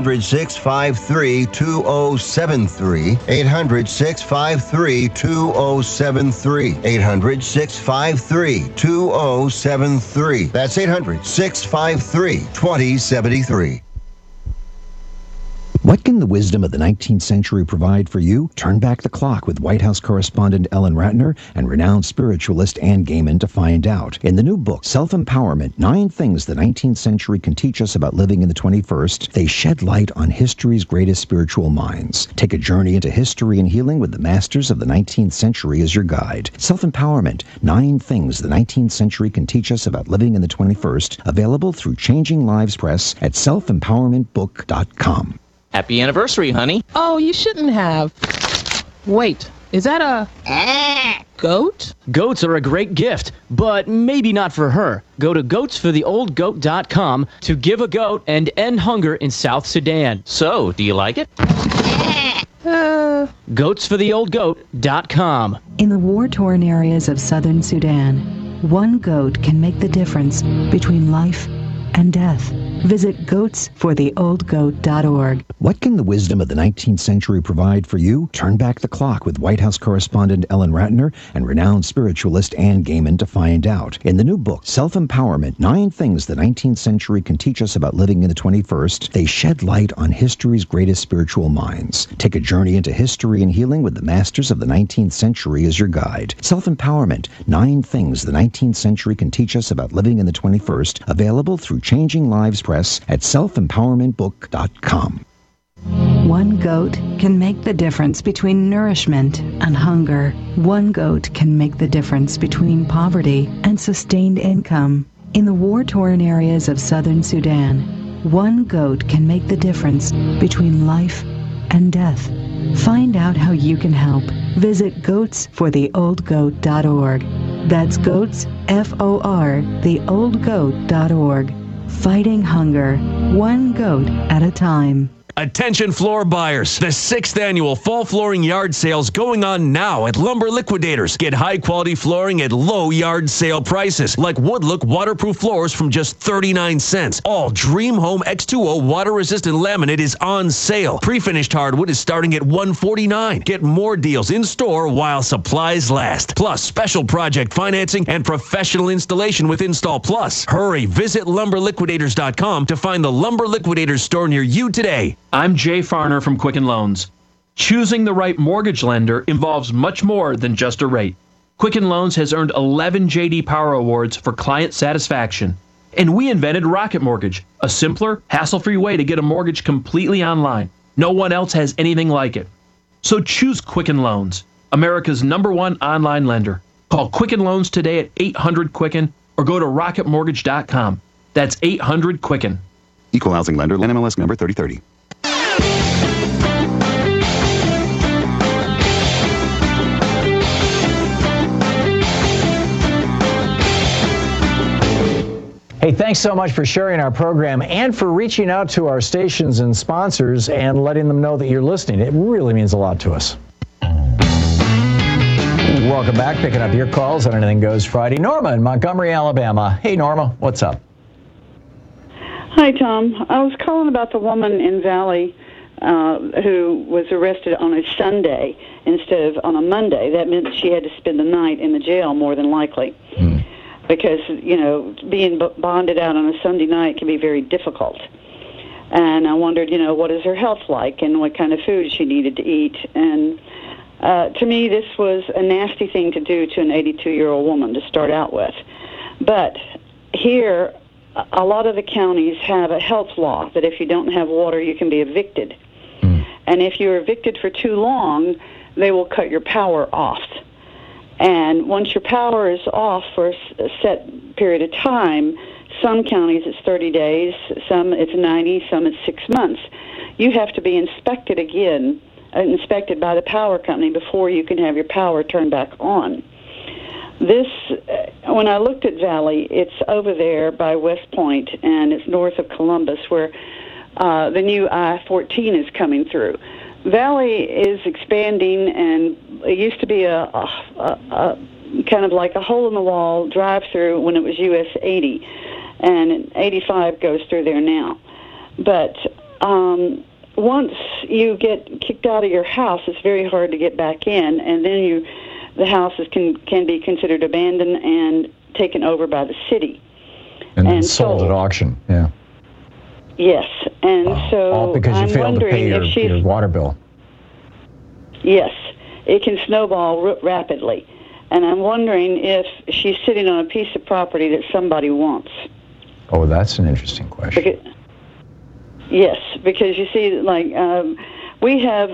800-653-2073. 800-653-2073. 800-653-2073. That's 800-653-2073. What can the wisdom of the 19th century provide for you? Turn back the clock with White House correspondent Ellen Ratner and renowned spiritualist Ann Gaiman to find out. In the new book, Self-Empowerment, 9 Things the 19th Century Can Teach Us About Living in the 21st, they shed light on history's greatest spiritual minds. Take a journey into history and healing with the masters of the 19th century as your guide. Self-Empowerment, 9 Things the 19th Century Can Teach Us About Living in the 21st, available through Changing Lives Press at selfempowermentbook.com. Happy anniversary, honey. Oh, you shouldn't have. Wait, is that a goat? Goats are a great gift, but maybe not for her. Go to goatsfortheoldgoat.com to give a goat and end hunger in South Sudan. So, do you like it? Goatsfortheoldgoat.com. In the war-torn areas of southern Sudan, one goat can make the difference between life and death. Visit goatsfortheoldgoat.org. What can the wisdom of the 19th century provide for you? Turn back the clock with White House correspondent Ellen Ratner and renowned spiritualist Ann Gaiman to find out. In the new book, Self-Empowerment, 9 Things the 19th Century Can Teach Us About Living in the 21st, they shed light on history's greatest spiritual minds. Take a journey into history and healing with the masters of the 19th century as your guide. Self-Empowerment, 9 Things the 19th Century Can Teach Us About Living in the 21st, available through Changing Lives Press at selfempowermentbook.com. One goat can make the difference between nourishment and hunger. One goat can make the difference between poverty and sustained income. In the war-torn areas of southern Sudan, one goat can make the difference between life and death. Find out how you can help. Visit goatsfortheoldgoat.org. That's goats, F-O-R, theoldgoat.org. Fighting hunger, one goat at a time. Attention floor buyers. The 6th annual fall flooring yard sales going on now at Lumber Liquidators. Get high quality flooring at low yard sale prices like Woodlook waterproof floors from just 39 cents. All Dream Home X2O water resistant laminate is on sale. Pre-finished hardwood is starting at $149. Get more deals in store while supplies last. Plus special project financing and professional installation with Install Plus. Hurry, visit lumberliquidators.com to find the Lumber Liquidators store near you today. I'm Jay Farner from Quicken Loans. Choosing the right mortgage lender involves much more than just a rate. Quicken Loans has earned 11 J.D. Power Awards for client satisfaction. And we invented Rocket Mortgage, a simpler, hassle-free way to get a mortgage completely online. No one else has anything like it. So choose Quicken Loans, America's #1 online lender. Call Quicken Loans today at 800-QUICKEN or go to rocketmortgage.com. That's 800-QUICKEN. Equal housing lender, NMLS number 3030. Hey, thanks so much for sharing our program and for reaching out to our stations and sponsors and letting them know that you're listening. It really means a lot to us. Welcome back, picking up your calls on Anything Goes Friday. Norma in Montgomery, Alabama. Hey, Norma, what's up? Hi, Tom. I was calling about the woman in Valley who was arrested on a Sunday instead of on a Monday. That meant she had to spend the night in the jail, more than likely. Because, you know, being bonded out on a Sunday night can be very difficult. And I wondered, you know, what is her health like and what kind of food she needed to eat. And to me, this was a nasty thing to do to an 82-year-old woman to start out with. But here, a lot of the counties have a health law that if you don't have water, you can be evicted. And if you're evicted for too long, they will cut your power off. And once your power is off for a set period of time, some counties it's 30 days, some it's 90, some it's 6 months. You have to be inspected again, inspected by the power company before you can have your power turned back on. This, when I looked at Valley, it's over there by West Point, and it's north of Columbus, where the new I-14 is coming through. Valley is expanding, and it used to be a kind of like a hole-in-the-wall drive-through when it was US 80, and 85 goes through there now. But once you get kicked out of your house, it's very hard to get back in, and then the houses can be considered abandoned and taken over by the city. And then sold at auction, yeah. Yes, and so all because you failed to pay your water bill. Yes, it can snowball rapidly. And I'm wondering if she's sitting on a piece of property that somebody wants. Oh, that's an interesting question. Yes, because you see, like, we have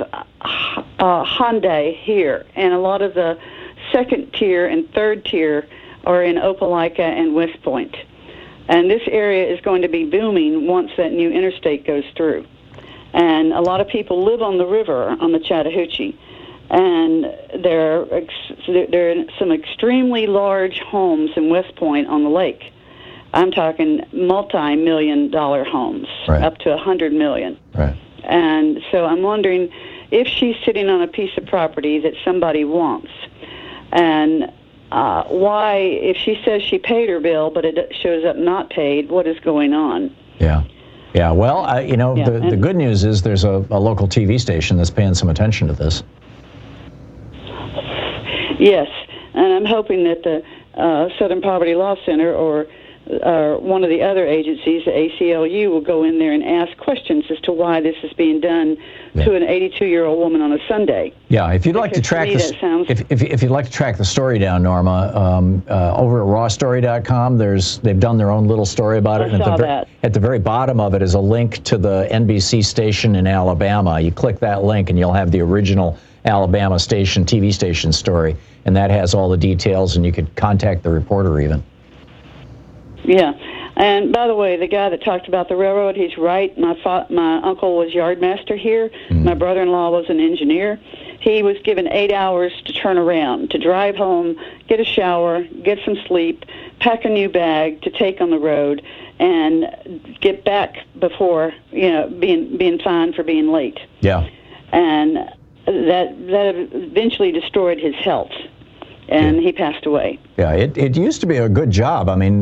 Hyundai here, and a lot of the second tier and third tier are in Opelika and West Point. And this area is going to be booming once that new interstate goes through. And a lot of people live on the river, on the Chattahoochee. And there are some extremely large homes in West Point on the lake. I'm talking multi-million-dollar homes, right, up to $100 million. Right. And so I'm wondering if she's sitting on a piece of property that somebody wants. And why, if she says she paid her bill, but it shows up not paid, what is going on? Yeah. Yeah, well, the good news is there's a local TV station that's paying some attention to this. Yes, and I'm hoping that the Southern Poverty Law Center or one of the other agencies, the ACLU, will go in there and ask questions as to why this is being done to an 82-year-old woman on a Sunday. Yeah, if you'd like to track this, if you'd like to track the story down, Norma, over at rawstory.com, they've done their own little story about it. At the very bottom of it is a link to the NBC station in Alabama. You click that link and you'll have the original Alabama station, TV station story, and that has all the details, and you could contact the reporter even. Yeah, and by the way, the guy that talked about the railroad, he's right. My uncle was yardmaster here. My brother-in-law was an engineer. He was given 8 hours to turn around, to drive home, get a shower, get some sleep, pack a new bag to take on the road and get back before, being fined for being late. Yeah. And that eventually destroyed his health, and he passed away. Yeah, it used to be a good job. I mean,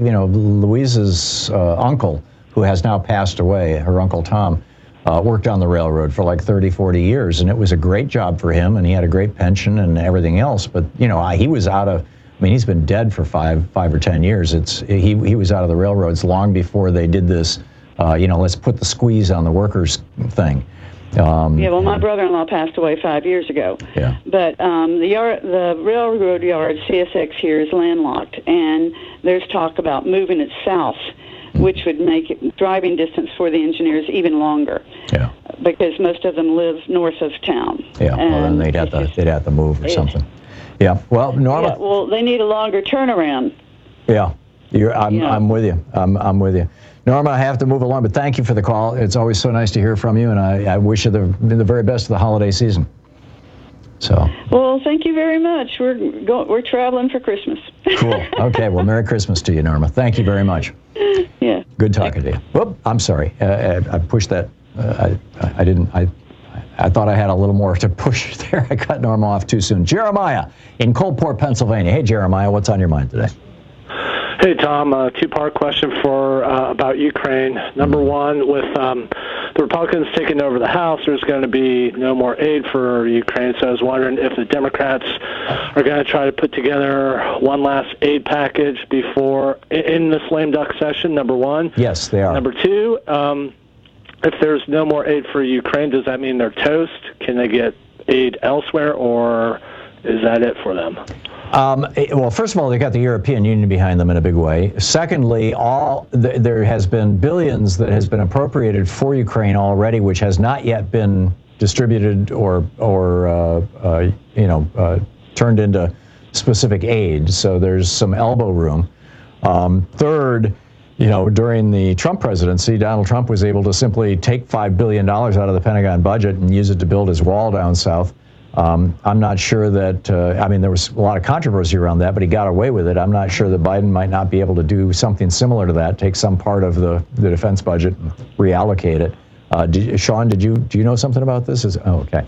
Louise's uncle, who has now passed away, her Uncle Tom, worked on the railroad for like 30, 40 years, and it was a great job for him, and he had a great pension and everything else. But, he was out of, he's been dead for five or 10 years. He was out of the railroads long before they did this, let's put the squeeze on the workers thing. My brother-in-law passed away 5 years ago. Yeah. But the railroad yard, CSX here, is landlocked, and there's talk about moving it south, which would make driving distance for the engineers even longer. Yeah. Because most of them live north of town. Yeah. Well, then they'd have to move or something. Yeah. Well, Norma. Yeah, well, they need a longer turnaround. Yeah. I'm with you. I'm with you. Norma, I have to move along, but thank you for the call. It's always so nice to hear from you, and I wish you the very best of the holiday season. So. Well, thank you very much. We're traveling for Christmas. Cool. Okay. Well, Merry Christmas to you, Norma. Thank you very much. Yeah. Good talking to you. Whoop. I'm sorry. I pushed that. I didn't. I thought I had a little more to push there. I cut Norma off too soon. Jeremiah in Coldport, Pennsylvania. Hey, Jeremiah, what's on your mind today? Hey, Tom, a two-part question about Ukraine. Number one, with the Republicans taking over the House, there's going to be no more aid for Ukraine. So I was wondering if the Democrats are going to try to put together one last aid package in this lame duck session, number one. Yes, they are. Number two, if there's no more aid for Ukraine, does that mean they're toast? Can they get aid elsewhere, or is that it for them? Well, first of all, they got the European Union behind them in a big way. Secondly, there has been billions that has been appropriated for Ukraine already, which has not yet been distributed or turned into specific aid. So there's some elbow room. Third, during the Trump presidency, Donald Trump was able to simply take $5 billion out of the Pentagon budget and use it to build his wall down south. I'm not sure that, there was a lot of controversy around that, but he got away with it. I'm not sure that Biden might not be able to do something similar to that, take some part of the defense budget and reallocate it. Sean, do you know something about this? Okay.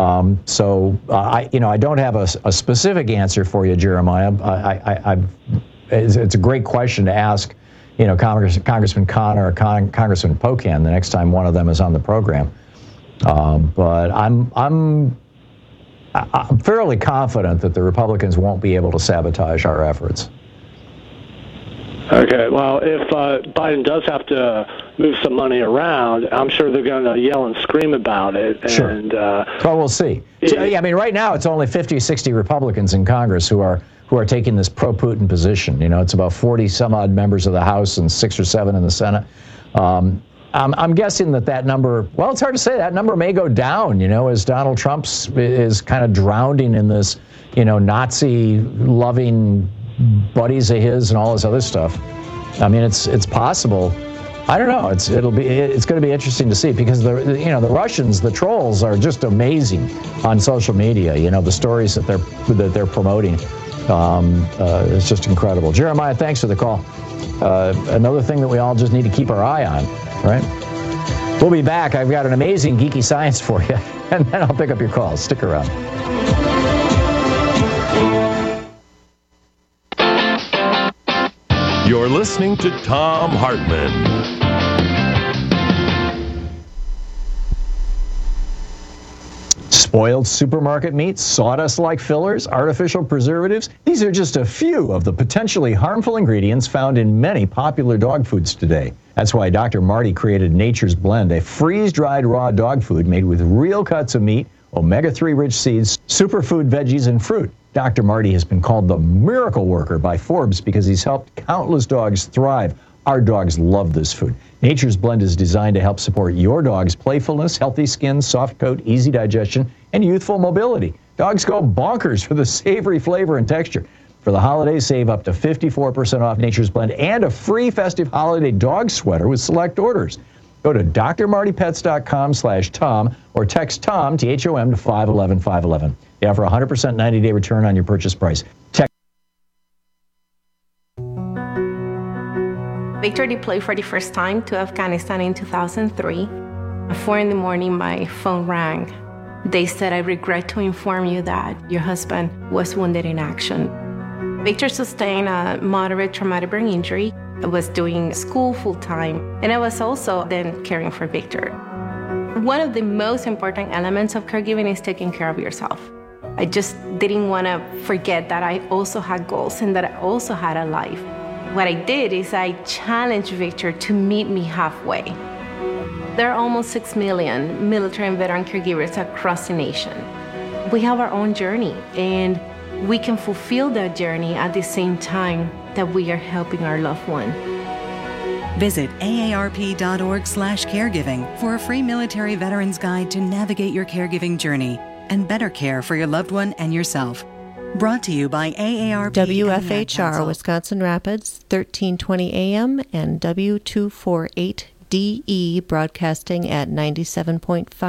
I don't have a specific answer for you, Jeremiah. It's a great question to ask, Congressman Connor or Congressman Pocan the next time one of them is on the program. But I'm fairly confident that the Republicans won't be able to sabotage our efforts. Okay, well, if Biden does have to move some money around, I'm sure they're going to yell and scream about it. Sure. And, well, we'll see. Right now it's only 50, 60 Republicans in Congress who are taking this pro-Putin position. It's about 40 some odd members of the House and 6 or 7 in the Senate. I'm guessing that number, well, it's hard to say. That number may go down, as Donald Trump is kind of drowning in this, Nazi-loving buddies of his and all this other stuff. It's possible. I don't know. It's going to be interesting to see because the Russians, the trolls, are just amazing on social media. The stories that they're promoting. It's just incredible. Jeremiah, thanks for the call. Another thing that we all just need to keep our eye on, right? We'll be back. I've got an amazing geeky science for you, and then I'll pick up your calls. Stick around. You're listening to Thom Hartmann. Spoiled supermarket meats, sawdust-like fillers, artificial preservatives. These are just a few of the potentially harmful ingredients found in many popular dog foods today. That's why Dr. Marty created Nature's Blend, a freeze-dried raw dog food made with real cuts of meat, omega-3 rich seeds, superfood veggies, and fruit. Dr. Marty has been called the miracle worker by Forbes because he's helped countless dogs thrive. Our dogs love this food. Nature's Blend is designed to help support your dog's playfulness, healthy skin, soft coat, easy digestion, and youthful mobility. Dogs go bonkers for the savory flavor and texture. For the holidays, save up to 54% off Nature's Blend and a free festive holiday dog sweater with select orders. Go to drmartypets.com/Tom or text Tom, T-H-O-M, to 511-511. They offer 100% 90-day return on your purchase price. Text Victor deployed for the first time to Afghanistan in 2003. At 4 in the morning, my phone rang. They said, "I regret to inform you that your husband was wounded in action." Victor sustained a moderate traumatic brain injury. I was doing school full-time, and I was also then caring for Victor. One of the most important elements of caregiving is taking care of yourself. I just didn't want to forget that I also had goals and that I also had a life. What I did is I challenged Victor to meet me halfway. There are almost 6 million military and veteran caregivers across the nation. We have our own journey, and we can fulfill that journey at the same time that we are helping our loved one. Visit aarp.org/caregiving for a free military veterans guide to navigate your caregiving journey and better care for your loved one and yourself. Brought to you by AARP. WFHR, Wisconsin Rapids, 1320 AM and W248DE, broadcasting at 97.5